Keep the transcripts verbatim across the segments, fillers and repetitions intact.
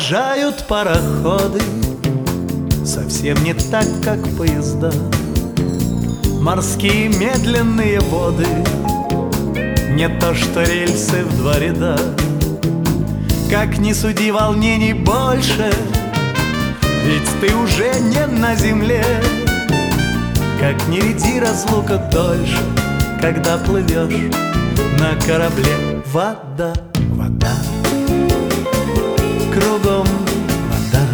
Провожают пароходы совсем не так, как поезда. Морские медленные воды, не то что рельсы в два ряда. Как ни суди, волнений больше, ведь ты уже не на земле. Как ни ряди, разлука дольше, когда плывешь на корабле. Вода, вода, кругом вода,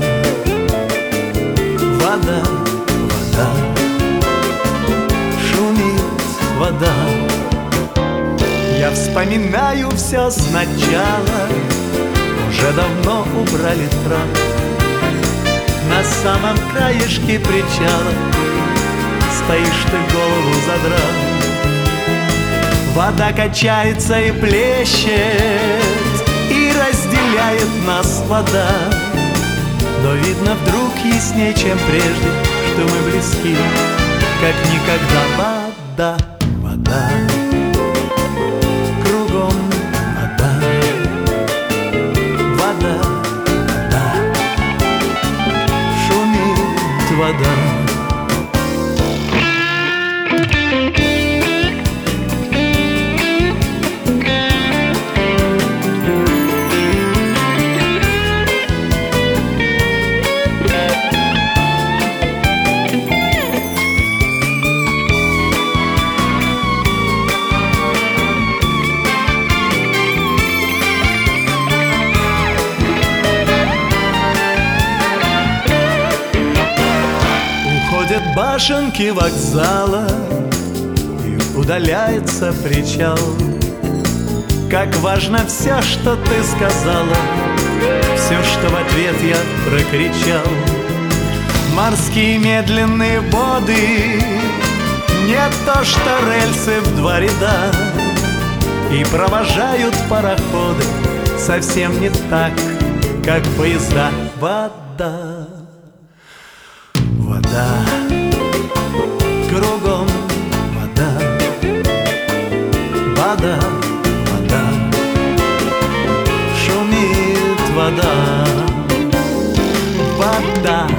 вода, вода, шумит вода. Я вспоминаю все сначала, уже давно убрали трап. На самом краешке причала стоишь ты, голову задрав. Вода качается и плещет, и разделяет нас вода. Но видно вдруг яснее, чем прежде, что мы близки, как никогда. Вода, вода, кругом вода, вода, вода, шумит вода. Уходят башенки вокзала, и удаляется причал. Как важно все, что ты сказала, все, что в ответ я прокричал. Морские медленные воды, не то что рельсы в два ряда. И провожают пароходы совсем не так, как поезда. Вода, вода, кругом вода, вода, вода, шумит вода. Вода,